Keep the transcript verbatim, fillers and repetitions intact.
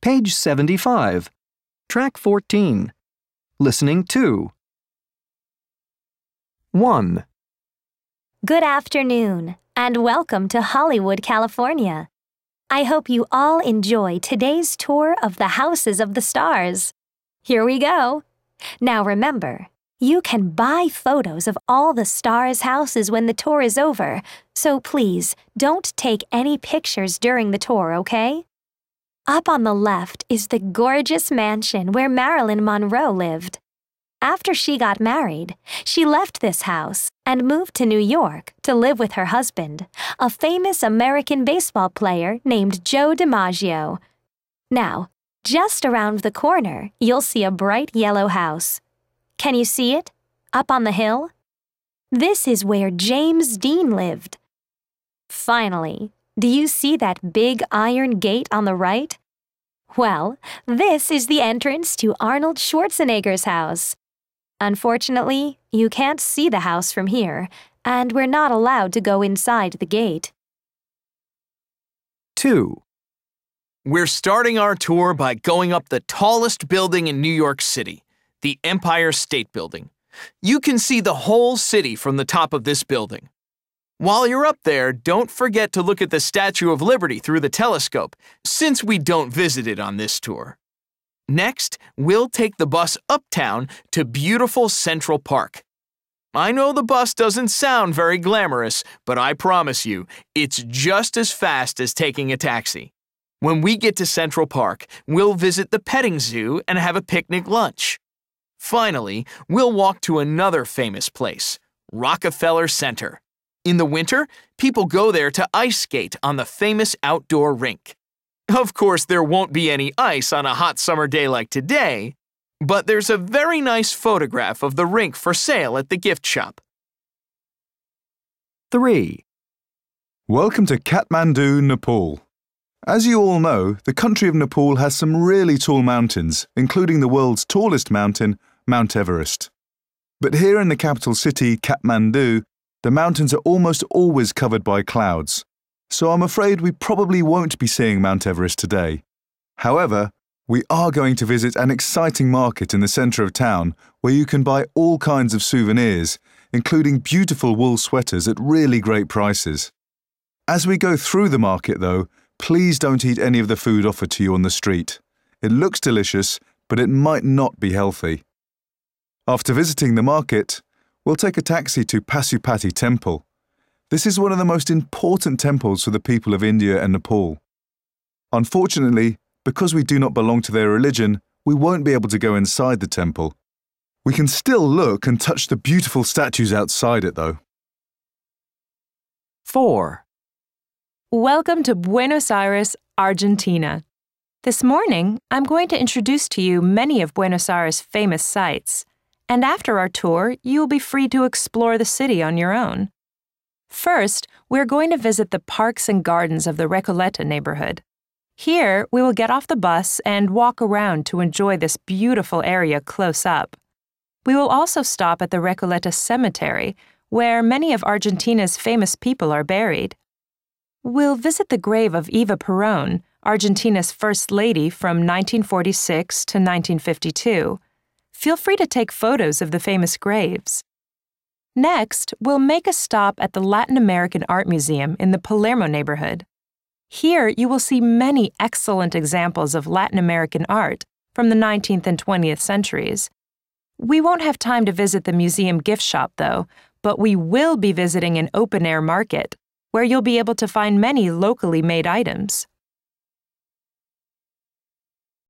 Page seventy-five. Track fourteen. Listening two. one. Good afternoon, and welcome to Hollywood, California. I hope you all enjoy today's tour of the Houses of the Stars. Here we go. Now remember, you can buy photos of all the stars' houses when the tour is over, so please don't take any pictures during the tour, okay? Up on the left is the gorgeous mansion where Marilyn Monroe lived. After she got married, she left this house and moved to New York to live with her husband, a famous American baseball player named Joe DiMaggio. Now, just around the corner, you'll see a bright yellow house. Can you see it? Up on the hill? This is where James Dean lived. Finally, do you see that big iron gate on the right? Well, this is the entrance to Arnold Schwarzenegger's house. Unfortunately, you can't see the house from here, and we're not allowed to go inside the gate. two. We're starting our tour by going up the tallest building in New York City, the Empire State Building. You can see the whole city from the top of this building. While you're up there, don't forget to look at the Statue of Liberty through the telescope, since we don't visit it on this tour. Next, we'll take the bus uptown to beautiful Central Park. I know the bus doesn't sound very glamorous, but I promise you, it's just as fast as taking a taxi. When we get to Central Park, we'll visit the petting zoo and have a picnic lunch. Finally, we'll walk to another famous place, Rockefeller Center. In the winter, people go there to ice skate on the famous outdoor rink. Of course, there won't be any ice on a hot summer day like today, but there's a very nice photograph of the rink for sale at the gift shop. three. Welcome to Kathmandu, Nepal. As you all know, the country of Nepal has some really tall mountains, including the world's tallest mountain, Mount Everest. But here in the capital city, Kathmandu, the mountains are almost always covered by clouds, so I'm afraid we probably won't be seeing Mount Everest today. However, we are going to visit an exciting market in the centre of town where you can buy all kinds of souvenirs, including beautiful wool sweaters at really great prices. As we go through the market, though, please don't eat any of the food offered to you on the street. It looks delicious, but it might not be healthy. After visiting the market, we'll take a taxi to Pasupati Temple. This is one of the most important temples for the people of India and Nepal. Unfortunately, because we do not belong to their religion, we won't be able to go inside the temple. We can still look and touch the beautiful statues outside it, though. four. Welcome to Buenos Aires, Argentina. This morning, I'm going to introduce to you many of Buenos Aires' famous sites, and after our tour, you will be free to explore the city on your own. First, we're going to visit the parks and gardens of the Recoleta neighborhood. Here, we will get off the bus and walk around to enjoy this beautiful area close up. We will also stop at the Recoleta Cemetery, where many of Argentina's famous people are buried. We'll visit the grave of Eva Perón, Argentina's first lady from nineteen forty-six to nineteen fifty-two. Feel free to take photos of the famous graves. Next, we'll make a stop at the Latin American Art Museum in the Palermo neighborhood. Here, you will see many excellent examples of Latin American art from the nineteenth and twentieth centuries. We won't have time to visit the museum gift shop, though, but we will be visiting an open-air market, where you'll be able to find many locally made items.